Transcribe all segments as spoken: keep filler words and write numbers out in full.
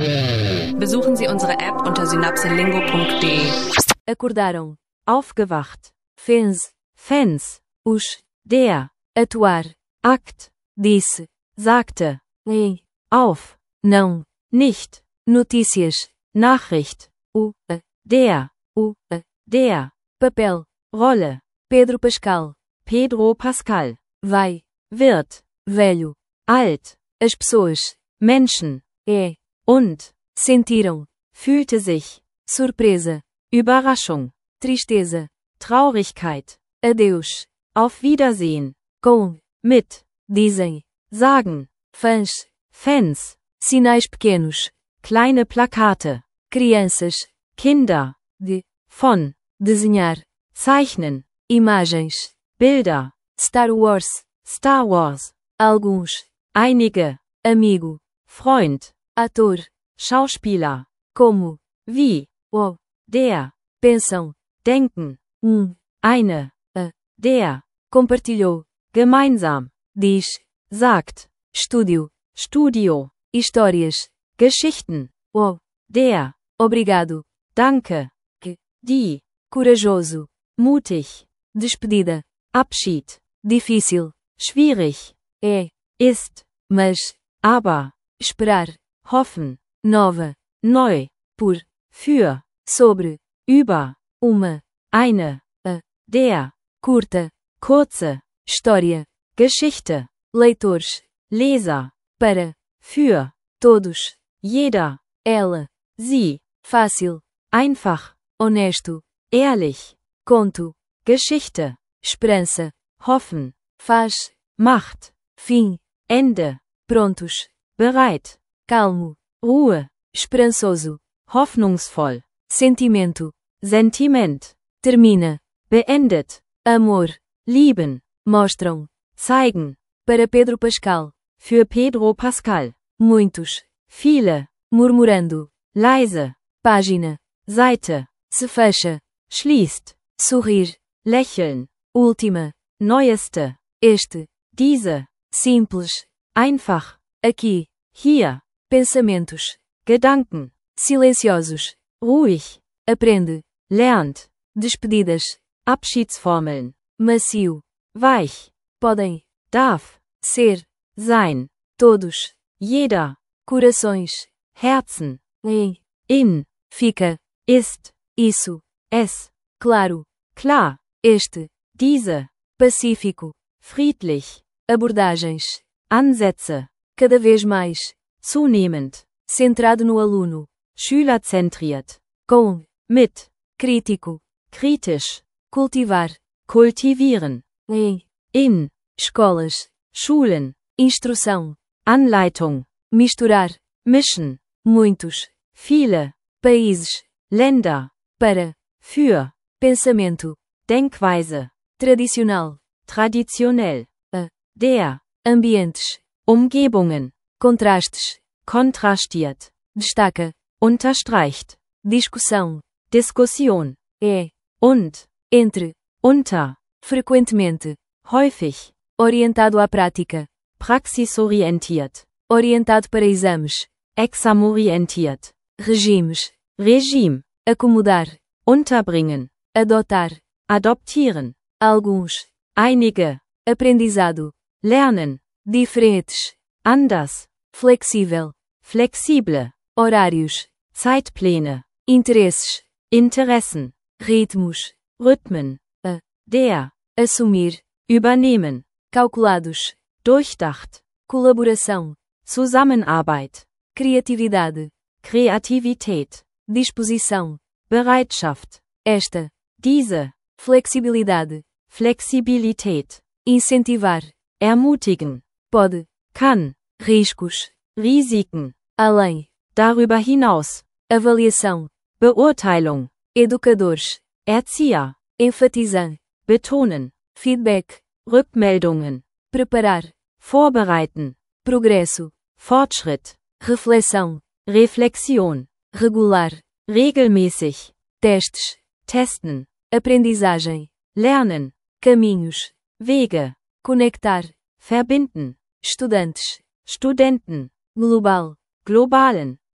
Besuchen Sie unsere App unter synapselingo punkt de. Acordaram. Aufgewacht. Fez. Fens. Os. Der. Atuar. Akt. Disse. Sagte. Em. Auf. Não. Nicht. Notícias. Nachricht. O. A. Der. O. A. Der. Papel. Rolle. Pedro Pascal. Pedro Pascal. Vai. Wird. Velho. Alt. As pessoas. Menschen. É. Und. Sentiram. Fühlte sich. Surpresa. Überraschung. Tristeza. Traurigkeit. Adeus. Auf Wiedersehen. Com. Mit. Dizem. Sagen. Fãs. Fans. Sinais pequenos. Kleine Plakate. Crianças. Kinder. De. Von. Desenhar. Zeichnen. Imagens. Bilder. Star Wars. Star Wars. Alguns. Einige. Amigo. Freund. Ator. Schauspieler. Como. Wie. O. Der. Pensam. Denken. Um. Eine. A. Der. Compartilhou. Gemeinsam. Diz. Sagt. Estúdio. Studio. Histórias. Geschichten. O. Der. Obrigado. Danke. Que. Die. Corajoso. Mutig. Despedida. Abschied. Difícil. Schwierig. É. Ist. Mas. Aber. Esperar. Hoffen. Nova. Neu. Por. Für. Sobre. Über. Uma. Eine. A. Der. Curta. Kurze. História. Geschichte. Leitores. Leser. Para. Für. Todos. Jeder. Ela. Sie. Fácil. Einfach. Honesto. Ehrlich. Conto. Geschichte. Esperança. Hoffen. Faz. Macht. Fim. Ende. Prontos. Bereit. Calmo. Ruhe. Esperançoso. Hoffnungsvoll. Sentimento. Sentiment. Termina. Beendet. Amor. Lieben. Mostram. Zeigen. Para Pedro Pascal. Für Pedro Pascal. Muitos. Viele. Murmurando. Leise. Página. Seite. Se fecha. Schließt. Sorrir. Lächeln. Última. Neueste. Este. Diese. Simples. Einfach. Aqui. Hier. Pensamentos. Gedanken. Silenciosos. Ruhig. Aprende. Lernt. Despedidas. Abschiedsformeln. Macio. Weich. Podem. Darf. Ser. Sein. Todos. Jeder. Corações. Herzen. Em. In. Fica. Ist. Isso. Es. Claro. Klar. Este. Diese. Pacífico. Friedlich. Abordagens. Ansätze. Cada vez mais. Zunehmend. Centrado no aluno. Schülerzentriert. Com. Mit. Crítico. Kritisch. Cultivar. Kultivieren. Em. In. Escolas. Schulen. Instrução. Anleitung. Misturar. Mischen. Muitos. Viele. Países. Länder. Para. Für. Pensamento. Denkweise. Tradicional. Traditionell. A. Der. Ambientes. Umgebungen. Contrastes. Kontrastiert. Destaca. Unterstreicht. Discussão. Diskussion. É. Und. Entre. Unter. Frequentemente. Häufig. Orientado à prática. Praxisorientiert. Orientado para exames. Examorientiert. Regimes. Regime. Acomodar. Unterbringen. Adotar. Adoptieren. Alguns. Einige. Aprendizado. Lernen. Diferentes. Anders. Flexível. Flexible. Horários. Zeitpläne. Interesses. Interessen. Ritmos. Rhythmen. A. Der. Assumir. Übernehmen. Calculados. Durchdacht. Colaboração. Zusammenarbeit. Criatividade. Kreativität. Disposição. Bereitschaft. Esta. Diese. Flexibilidade. Flexibilität. Incentivar. Ermutigen. Pode. Kann. Riscos. Risiken. Além. Darüber hinaus. Avaliação. Beurteilung. Educadores. Erzieher. Enfatizar. Betonen. Feedback. Rückmeldungen. Preparar. Vorbereiten. Progresso. Fortschritt. Reflexão. Reflexion. Regular. Regelmäßig. Testes. Testen. Aprendizagem. Lernen. Caminhos. Wege. Conectar. Verbinden. Estudantes. Studenten. Global. Globalen.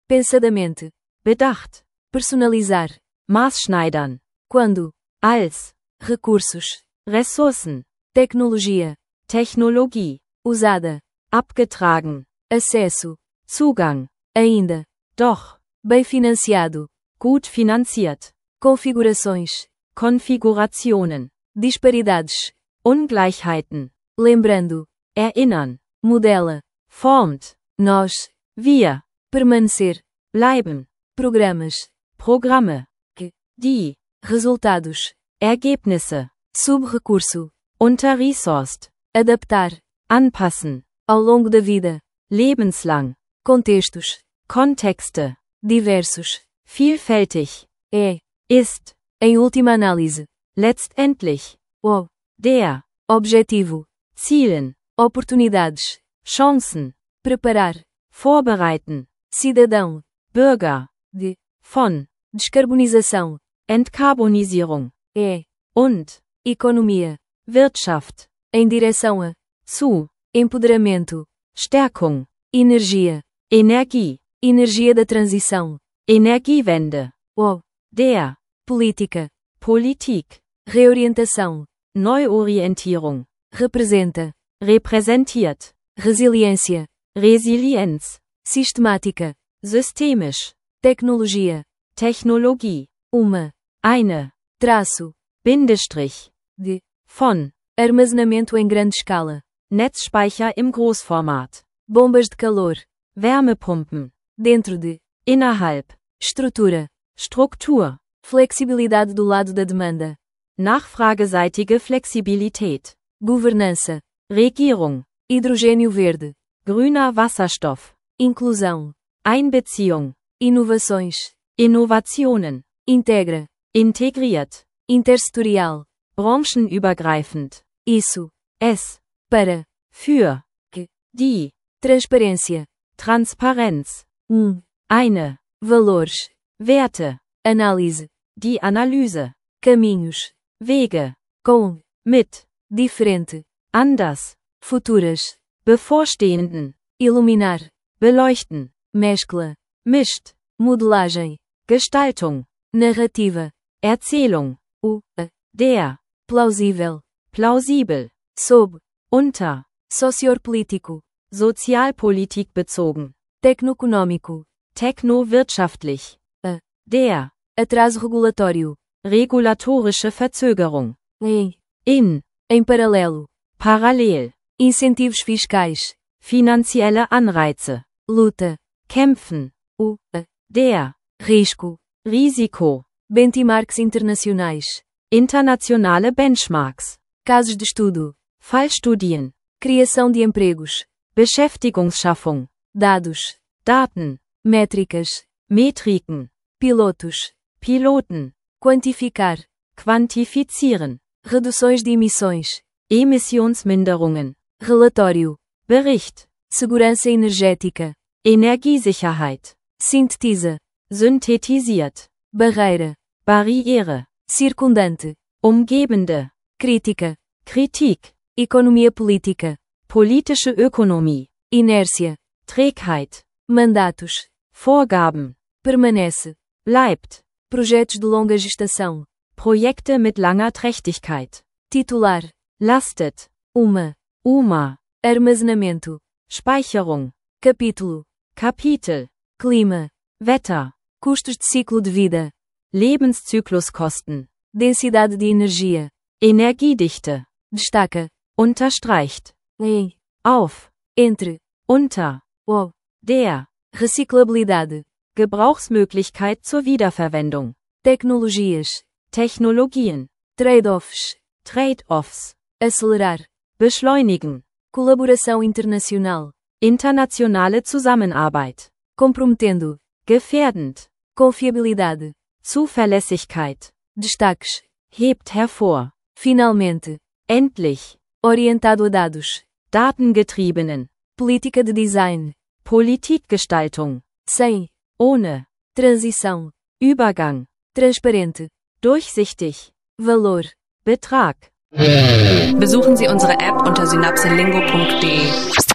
pensadamente, bedacht, personalizar, maßschneidern, quando, als, recursos, Ressourcen, tecnologia, Technologie, usada, abgetragen, acesso, Zugang, ainda, doch, bem financiado, gut finanziert, configurações, Konfigurationen, disparidades, Ungleichheiten, lembrando, erinnern, modela, formt, nós, wir, permanecer, bleiben, programas, Programme, que, die, resultados, Ergebnisse, subrecurso, unterresourced, adaptar, anpassen, ao longo da vida, lebenslang, contextos, Kontexte, diversos, vielfältig, é, ist, em última análise, letztendlich, o, der, objetivo, Zielen, oportunidades, Chancen, preparar, vorbereiten, cidadão, Bürger, de, von, descarbonização, Entkarbonisierung, é, und, economia, Wirtschaft, em direção a, zu, empoderamento, Stärkung, energia, Energie, energia da transição, Energiewende, o, der, política, Politik, reorientação, Neuorientierung, representa, repräsentiert, resiliência, Resilienz, sistemática, systemisch, tecnologia, Technologie, uma, eine, traço, Bindestrich, de, von, armazenamento em grande escala, Netzspeicher im Großformat, bombas de calor, Wärmepumpen, dentro de, innerhalb, estrutura, Struktur, flexibilidade do lado da demanda, nachfrageseitige Flexibilität, governança, Regierung, hidrogênio verde, grüner Wasserstoff, inclusão, Einbeziehung, inovações, Innovationen, integra, integriert, intersetorial, branchenübergreifend, isso, es, para, für, que, die, transparência, Transparenz, um, eine, valores, Werte, análise, die Analyse, caminhos, Wege, com, mit, diferente, anders, futuras, bevorstehenden, iluminar, beleuchten, mescla, mischt, modelagem, Gestaltung, narrativa, Erzählung, o, a, der, plausível, plausibel, sob, unter, sociopolítico, Sozialpolitik bezogen, tecnoeconômico, techno-wirtschaftlich, a, der, atraso regulatório, regulatorische Verzögerung, em, in, em paralelo, parallel, incentivos fiscais, finanzielle Anreize, luta, kämpfen, o, a, der, risco, Risiko, benchmarks internacionais, internationale Benchmarks, casos de estudo, Fallstudien, criação de empregos, Beschäftigungsschaffung, dados, Daten, métricas, Metriken, pilotos, Piloten, quantificar, quantifizieren, reduções de emissões, Emissionsminderungen, relatório, Bericht, segurança energética, Energiesicherheit, sintetiza, synthetisiert, barreira, Barriere, circundante, umgebende, crítica, Kritik, economia política, politische Ökonomie, inércia, Trägheit, mandatos, Vorgaben, permanece, bleibt, projetos de longa gestação, Projekte mit langer Trächtigkeit, titular, lastet, uma, U M A, armazenamento, Speicherung, capítulo, Kapitel, clima, Wetter, custos de ciclo de vida, Lebenszykluskosten, densidade de energia, Energiedichte, destaca, unterstreicht, em, auf, entre, unter, o, der, reciclabilidade, Gebrauchsmöglichkeit zur Wiederverwendung, tecnologias, Technologien, trade-offs, Trade-offs, acelerar, beschleunigen, colaboração internacional, internationale Zusammenarbeit, comprometendo, gefährdend, confiabilidade, Zuverlässigkeit, destaques, hebt hervor, finalmente, endlich, orientado a dados, datengetriebenen, política de design, Politikgestaltung, sem, ohne, transição, Übergang, transparente, durchsichtig, valor. Betrag. Besuchen Sie unsere App unter synapselingo punkt de.